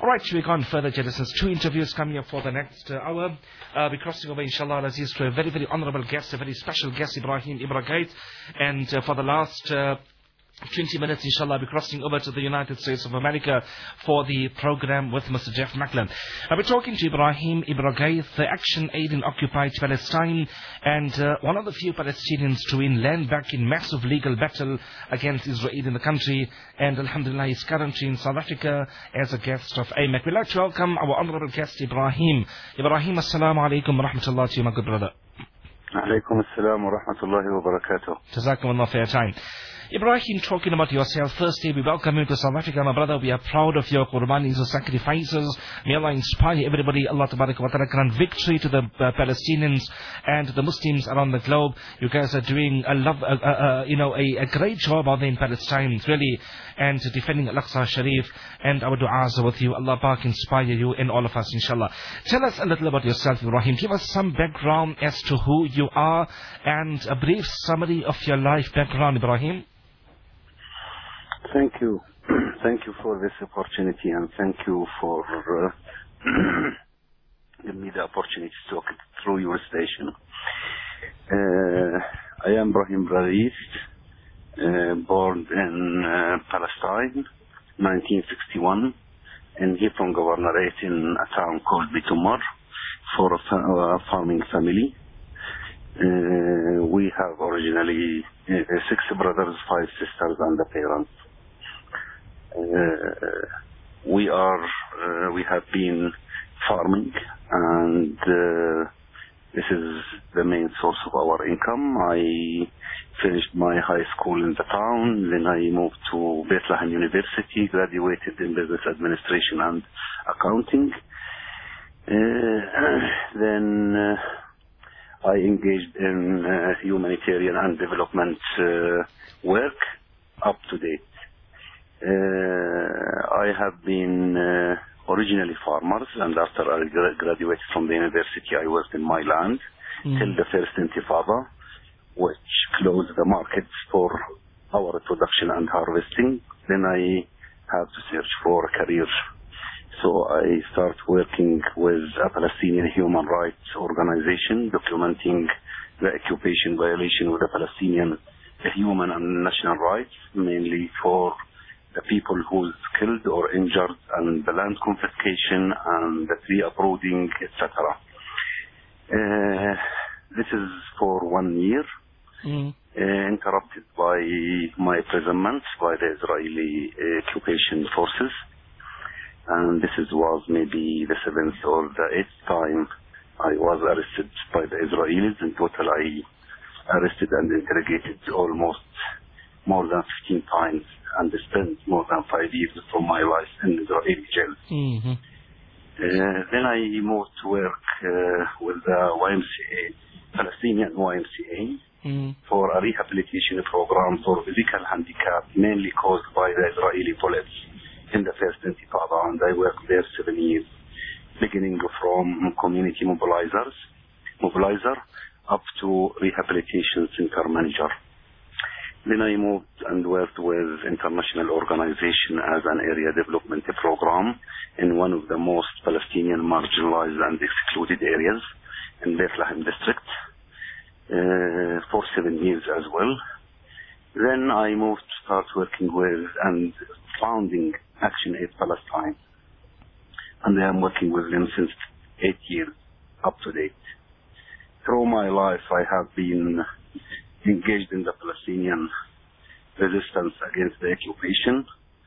Alright, we're going further, Genesis. 2 interviews coming up for the next hour. We're crossing over, inshallah, Aziz, to a very, very honorable guest, a very special guest, Ibrahim Ibragait. And for the last 20 minutes, inshallah, I'll be crossing over to the United States of America for the program with Mr. Jeff Macklin. I'll be talking to Ibrahim Ibragait, the Action Aid in Occupied Palestine, and one of the few Palestinians to win land back in massive legal battle against Israel in the country. And alhamdulillah, he's currently in South Africa as a guest of AMEC. We'd like to welcome our honorable guest, Ibrahim. Ibrahim, assalamu alaikum wa rahmatullah to you, my good brother. Alaikum assalam wa rahmatullahi wa barakatuh. Jazakumullah for your time. Ibrahim, talking about yourself, firstly, we welcome you to South Africa, my brother. We are proud of your qurbanis, your sacrifices. May Allah inspire everybody. Allah Tabarak wa Ta'ala grant victory to the Palestinians and the Muslims around the globe. You guys are doing a great job out there in Palestine, really, and defending Al-Aqsa Sharif. And our du'as are with you. Allah Pak inspire you and all of us, inshallah. Tell us a little about yourself, Ibrahim. Give us some background as to who you are and a brief summary of your life background, Ibrahim. Thank you. Thank you for this opportunity, and thank you for giving me the opportunity to talk through your station. I am Ibrahim Ibragait, born in Palestine, 1961, in Hebron Governorate in a town called Bitumar, for a farming family. We have originally 6 brothers, 5 sisters, and a parent. We have been farming, and this is the main source of our income. I finished my high school in the town, then I moved to Bethlehem University, graduated in business administration and accounting. Then I engaged in humanitarian and development work up to date. I have been originally farmers, and after I graduated from the university, I worked in my land till the first Intifada, which closed the markets for our production and harvesting. Then I had to search for a career. So I started working with a Palestinian human rights organization, documenting the occupation violation of the Palestinian human and national rights, mainly for the people who's killed or injured, and the land confiscation and the tree uprooting, etc. This is for 1 year, interrupted by my imprisonment by the Israeli occupation forces. And this was maybe the 7th or the 8th time I was arrested by the Israelis. In total, I arrested and interrogated almost more than 15 times, and spent more than 5 years from my life in Israeli jail. Then I moved to work with the YMCA, Palestinian YMCA, for a rehabilitation program for physical handicap, mainly caused by the Israeli bullets in the first Intifada, and I worked there 7 years, beginning from community mobilizer up to rehabilitation center manager. Then I moved and worked with international organization as an area development program in one of the most Palestinian marginalized and excluded areas in Bethlehem district for 7 years as well. Then I moved to start working with and founding Action Aid Palestine, and I am working with them since 8 years up to date. Through my life, I have been engaged in the Palestinian resistance against the occupation,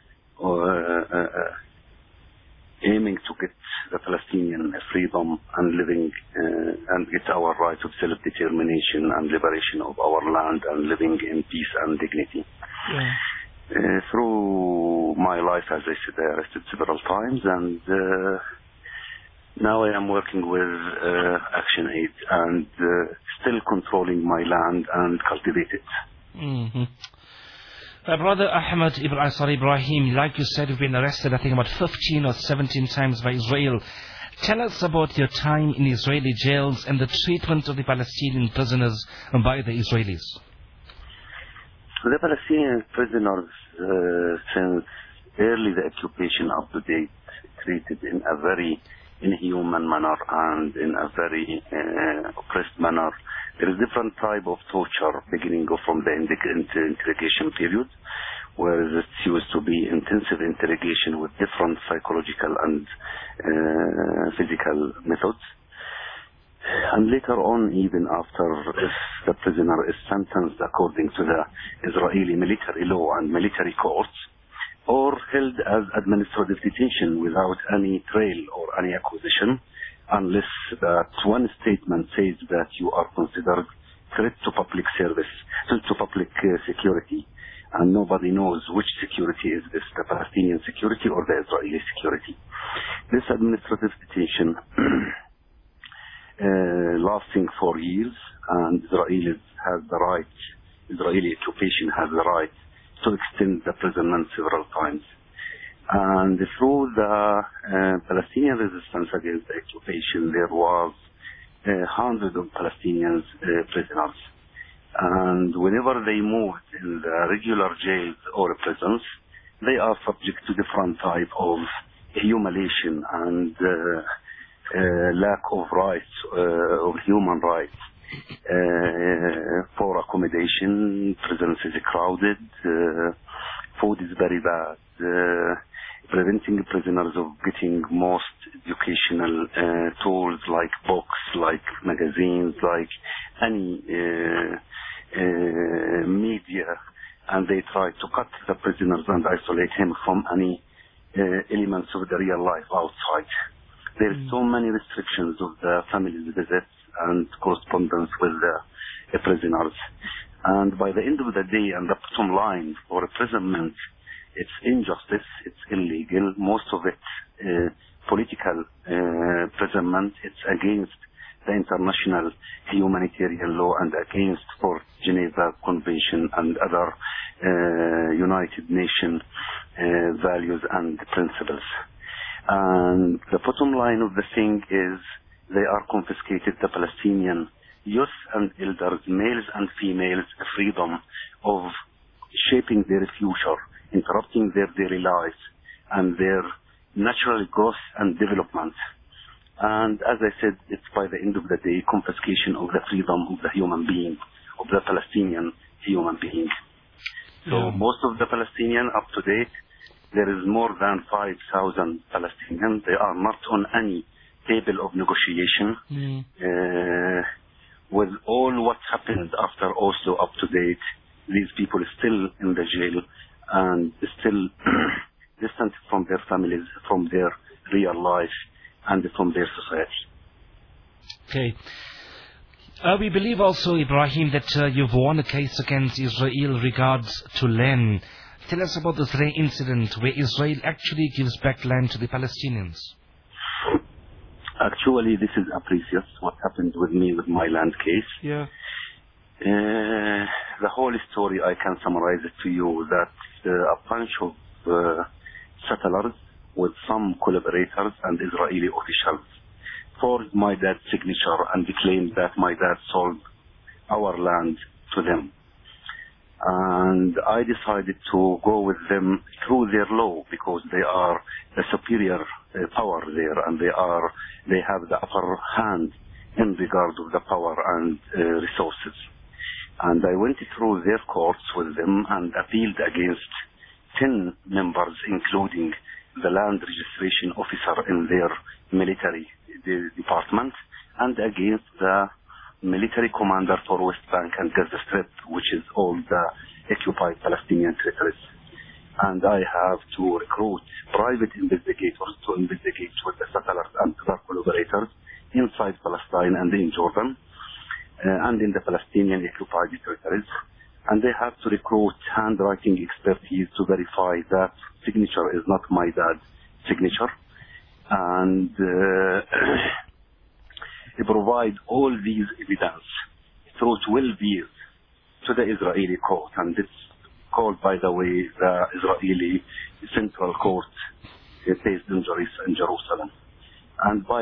aiming to get the Palestinian freedom and living and get our right of self-determination and liberation of our land and living in peace and dignity. Through my life, as I said, I arrested several times, and now I am working with Action Aid and still controlling my land and cultivate it. Brother Ibrahim, like you said, you've been arrested, I think, about 15 or 17 times by Israel. Tell us about your time in Israeli jails and the treatment of the Palestinian prisoners by the Israelis. The Palestinian prisoners, since early the occupation up to date, treated in a very inhuman manner and in a very oppressed manner. There is different type of torture beginning from the interrogation period, whereas it used to be intensive interrogation with different psychological and physical methods. And later on, even after, if the prisoner is sentenced according to the Israeli military law and military courts, or held as administrative detention without any trail or any accusation, unless that one statement says that you are considered threat to public service, to public security, and nobody knows which security is this, the Palestinian security or the Israeli security. This administrative detention lasting 4 years, and Israeli occupation has the right to extend the imprisonment several times. And through the Palestinian resistance against the occupation, there was hundreds of Palestinians prisoners. And whenever they moved in the regular jails or prisons, they are subject to different type of humiliation and lack of rights, of human rights. For accommodation, prisons is crowded, food is very bad, preventing prisoners of getting most educational tools like books, like magazines, like any media, and they try to cut the prisoners and isolate him from any elements of the real life outside. There are so many restrictions of the family's visits and correspondence with the prisoners. And by the end of the day, and the bottom line for imprisonment, it's injustice, it's illegal. Most of it political imprisonment. It's against the international humanitarian law and against for Geneva Convention and other United Nations values and principles. And the bottom line of the thing is they are confiscated the Palestinian youth and elders, males and females, freedom of shaping their future, interrupting their daily lives and their natural growth and development. And as I said, it's by the end of the day confiscation of the freedom of the human being, of the Palestinian human being. So most of the Palestinians up to date, there is more than 5,000 Palestinians. They are not on any table of negotiation. With all what happened after Oslo up to date, these people are still in the jail and still distant from their families, from their real life, and from their society. Okay. We believe also, Ibrahim, that you've won a case against Israel regards to land. Tell us about this rare incident where Israel actually gives back land to the Palestinians. Actually, this is precious, what happened with me with my land case. Yeah. The whole story, I can summarize it to you, that a bunch of settlers with some collaborators and Israeli officials forged my dad's signature and claimed that my dad sold our land to them. And I decided to go with them through their law because they are the superior power there, and they have the upper hand in regard of the power and resources. And I went through their courts with them and appealed against 10 members, including the land registration officer in their military department, and against the military commander for West Bank and Gaza Strip, which is all the occupied Palestinian territories. And I have to recruit private investigators to investigate with the settlers and other collaborators inside Palestine and in Jordan and in the Palestinian occupied territories. And they have to recruit handwriting expertise to verify that signature is not my dad's signature. And they provide all these evidence through 12 years to the Israeli court. And it's called, by the way, the Israeli Central Court based in Jerusalem. And by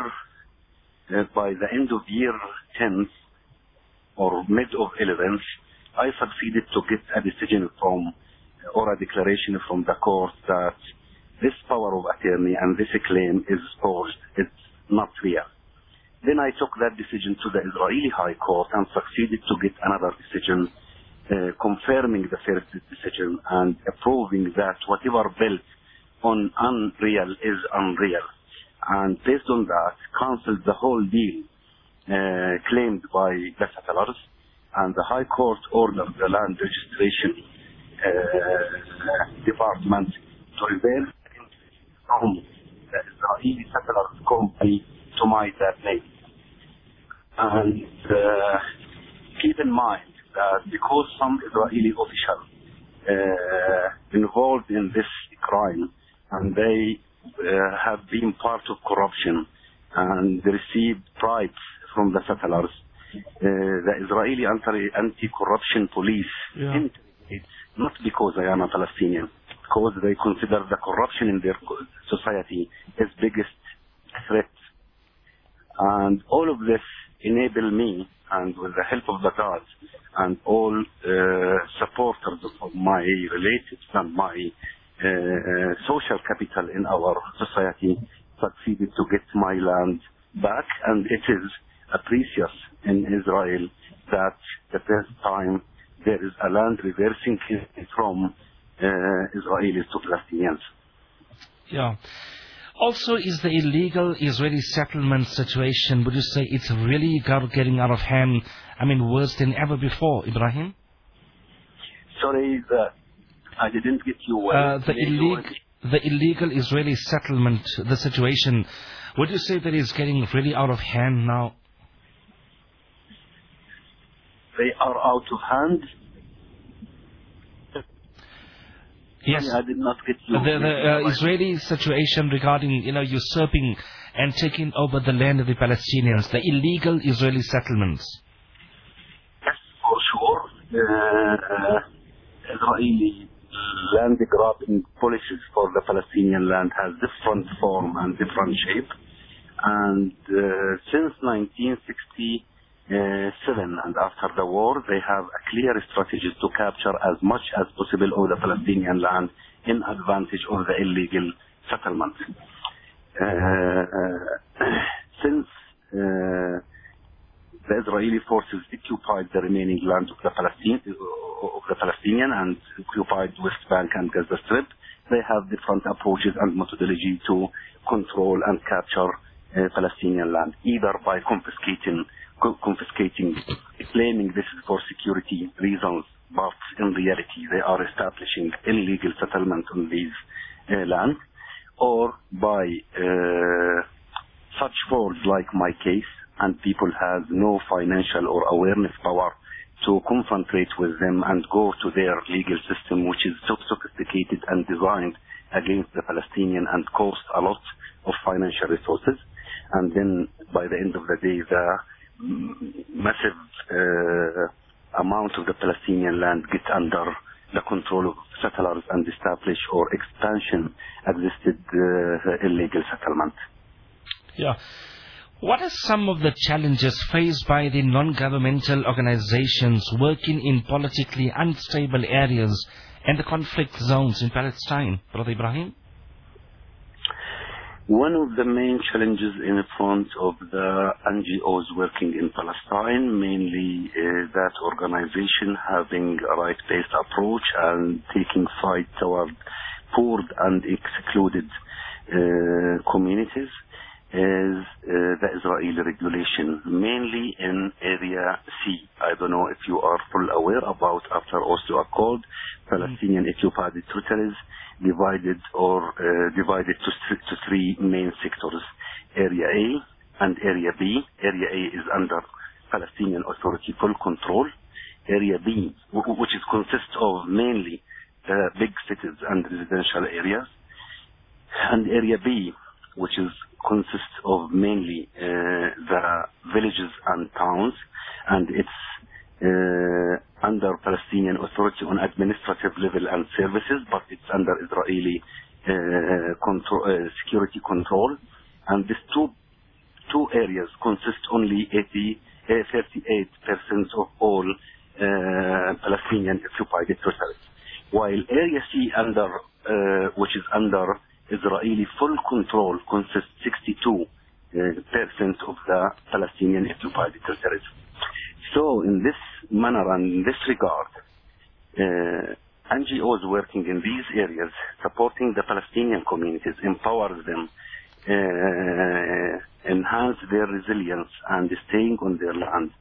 the end of year 10 or mid of 11th, I succeeded to get a decision from, or a declaration from the court that this power of attorney and this claim is forged. It's not real. Then I took that decision to the Israeli High Court and succeeded to get another decision confirming the first decision and proving that whatever built on unreal is unreal. And based on that, cancelled the whole deal claimed by the settlers, and the High Court ordered the Land Registration Department to reverse from the Israeli settlers company to my name. And keep in mind that because some Israeli officials involved in this crime, and they have been part of corruption and received bribes from the settlers, the Israeli anti-corruption police interrogates, not because they are not Palestinian, because they consider the corruption in their society as biggest threat. And all of this enable me, and with the help of the gods and all supporters of my relatives and my social capital in our society, succeeded to get my land back. And it is precious in Israel that the first time there is a land reversing from Israelis to Palestinians. Yeah. Also, is the illegal Israeli settlement situation, would you say it's really getting out of hand? I mean, worse than ever before, Ibrahim? Sorry, I didn't get you well. The illegal Israeli settlement, the situation, would you say that it's getting really out of hand now? They are out of hand? Yes. I did not get you. The Israeli situation regarding, usurping and taking over the land of the Palestinians, the illegal Israeli settlements. Yes, for sure. Israeli land grabbing policies for the Palestinian land has different form and different shape. And since 1967 and after the war, they have a clear strategy to capture as much as possible of the Palestinian land in advantage of the illegal settlement. Since the Israeli forces occupied the remaining land of the Palestinian and occupied West Bank and Gaza Strip, they have different approaches and methodology to control and capture Palestinian land, either by confiscating, claiming this is for security reasons, but in reality they are establishing illegal settlement on these lands, or by such frauds like my case, and people have no financial or awareness power to confront with them and go to their legal system, which is so sophisticated and designed against the Palestinian and cost a lot of financial resources. And then by the end of the day, the massive amount of the Palestinian land get under the control of settlers and establish or expansion existed illegal settlement. Yeah. What are some of the challenges faced by the non-governmental organizations working in politically unstable areas and the conflict zones in Palestine, Brother Ibrahim? One of the main challenges in front of the NGOs working in Palestine mainly is that organization having a right-based approach and taking fight toward poor and excluded communities is the Israeli regulation, mainly in Area C. I don't know if you are full aware about after Oslo Accord, Palestinian occupied territories divided to three main sectors, Area A and Area B. Area A is under Palestinian Authority full control. Area B, which consists of mainly big cities and residential areas, and Area B, which consists of mainly the villages and towns, and it's under Palestinian Authority on administrative level and services, but it's under Israeli security control. And these two areas consist only 38% of all Palestinian occupied territories, while Area C, which is under Israeli full control consists 62% of the Palestinian occupied territories. So in this manner and in this regard, NGOs working in these areas, supporting the Palestinian communities, empowers them, enhance their resilience and staying on their land,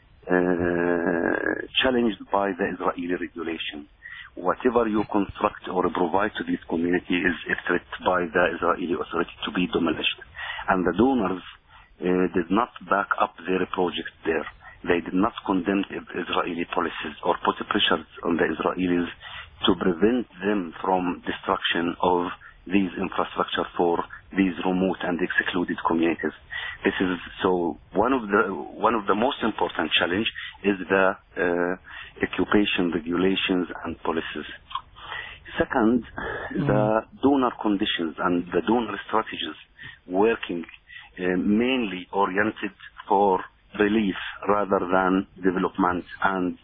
challenged by the Israeli regulation. Whatever you construct or provide to this community is a threat by the Israeli authority to be demolished. And the donors did not back up their project there. They did not condemn Israeli policies or put pressures on the Israelis to prevent them from destruction of these infrastructure for these remote and excluded communities. This is so one of the most important challenge is the occupation regulations and policies. Second, the donor conditions and the donor strategies working mainly oriented for relief rather than development and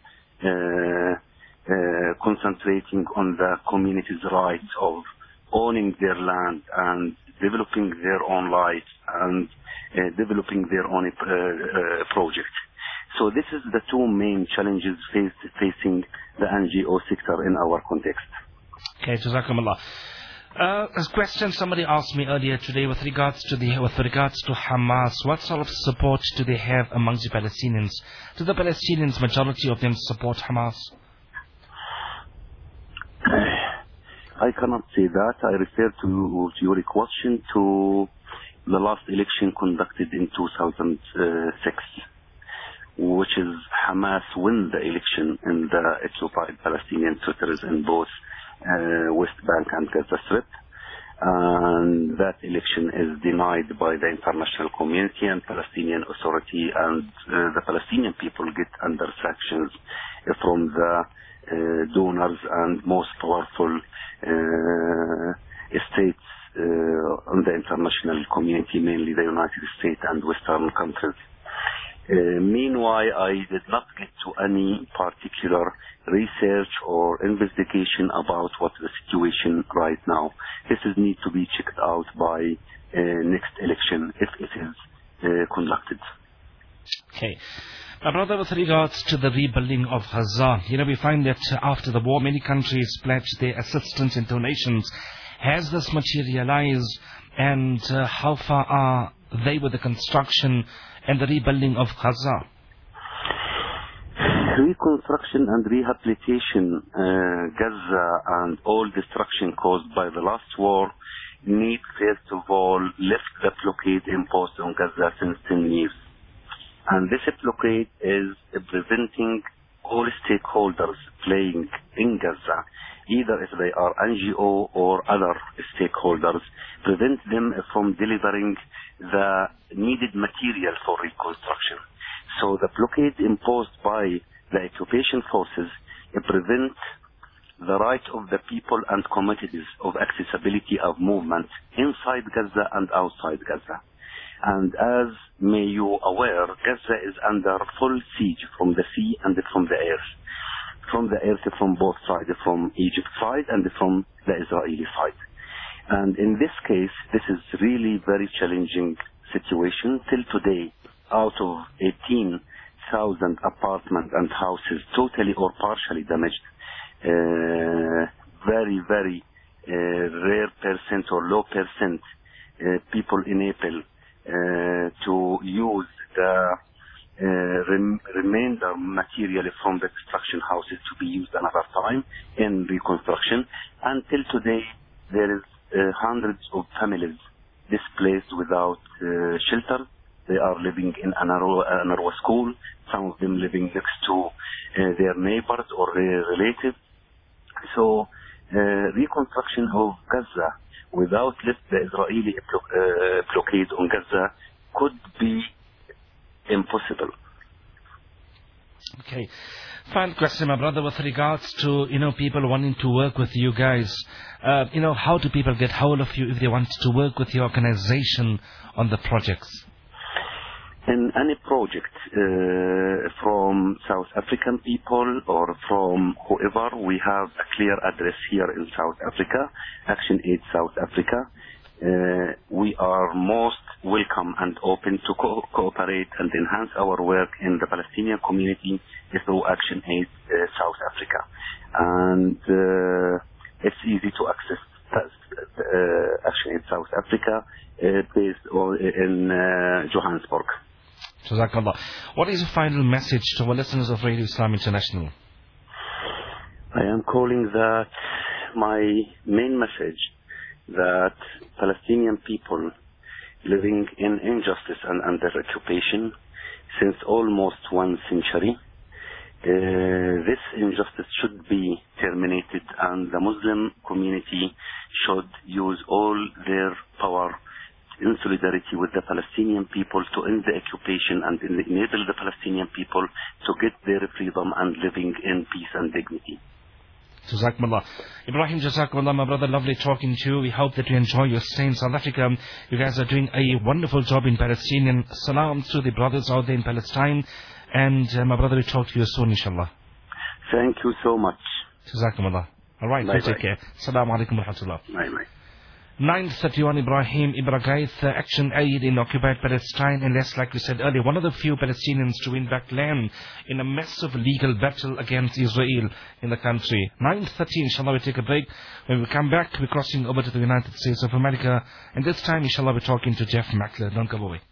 concentrating on the community's rights of owning their land and developing their own lives and developing their own project. So this is the two main challenges facing the NGO sector in our context. Okay, Jazakumullah. A question somebody asked me earlier today with regards to Hamas. What sort of support do they have amongst the Palestinians? Do the Palestinians, majority of them, support Hamas? I cannot say that. I refer to your question to the last election conducted in 2006, which is Hamas win the election in the occupied Palestinian territories in both West Bank and Gaza Strip. And that election is denied by the international community and Palestinian Authority, and the Palestinian people get under sanctions from the donors and most powerful states on the international community, mainly the United States and Western countries. Meanwhile, I did not get to any particular research or investigation about what the situation right now. This is need to be checked out by next election if it is conducted. Okay. My brother, with regards to the rebuilding of Gaza, we find that after the war, many countries pledged their assistance and donations. Has this materialized, and how far are they with the construction and the rebuilding of Gaza? Reconstruction and rehabilitation, Gaza and all destruction caused by the last war need first of all lift the blockade imposed on Gaza since 10 years. And this blockade is preventing all stakeholders playing in Gaza, either if they are NGO or other stakeholders, prevent them from delivering the needed material for reconstruction. So the blockade imposed by the occupation forces prevent the right of the people and communities of accessibility of movement inside Gaza and outside Gaza. And as may you aware, Gaza is under full siege from the sea and from the air. From the earth, from both sides, from Egypt side and from the Israeli side. And in this case, this is really very challenging situation. Till today, out of 18,000 apartments and houses totally or partially damaged, very rare percent or low percent people enable to use the remainder material from the construction houses to be used another time in reconstruction. Until today, there is hundreds of families displaced without shelter. They are living in Anarwa school, some of them living next to their neighbors or their relatives. So reconstruction of Gaza without lift the Israeli blockade on Gaza could be impossible. Okay. Final question, my brother, with regards to, people wanting to work with you guys. How do people get hold of you if they want to work with your organization on the projects? in any project from South African people or from whoever, we have a clear address here in South Africa, Action Aid South Africa. We are most welcome and open to cooperate and enhance our work in the Palestinian community through Action Aid South Africa. And it's easy to access Action Aid South Africa based in Johannesburg. Jazakallah. What is the final message to our listeners of Radio Islam International? I am calling that my main message that Palestinian people living in injustice and under occupation since almost 1 century, this injustice should be terminated, and the Muslim community should use all their power in solidarity with the Palestinian people to end the occupation and enable the Palestinian people to get their freedom and living in peace and dignity. Jazakumullah. Ibrahim, Jazakumullah, my brother, lovely talking to you. We hope that you enjoy your stay in South Africa. You guys are doing a wonderful job in Palestinian. Salam to the brothers out there in Palestine. And my brother, we talk to you soon, inshallah. Thank you so much. Jazakumullah. All right, bye, take care. Assalamu alaikum wa rahmatullah. Bye-bye. 931 Ibrahim Ibragaith, Action Aid in occupied Palestine, and yes, like we said earlier, one of the few Palestinians to win back land in a massive legal battle against Israel in the country. 9:30, inshallah, we take a break. When we come back, we're crossing over to the United States of America, and this time, inshallah, we're talking to Jeff Mackler. Don't go away.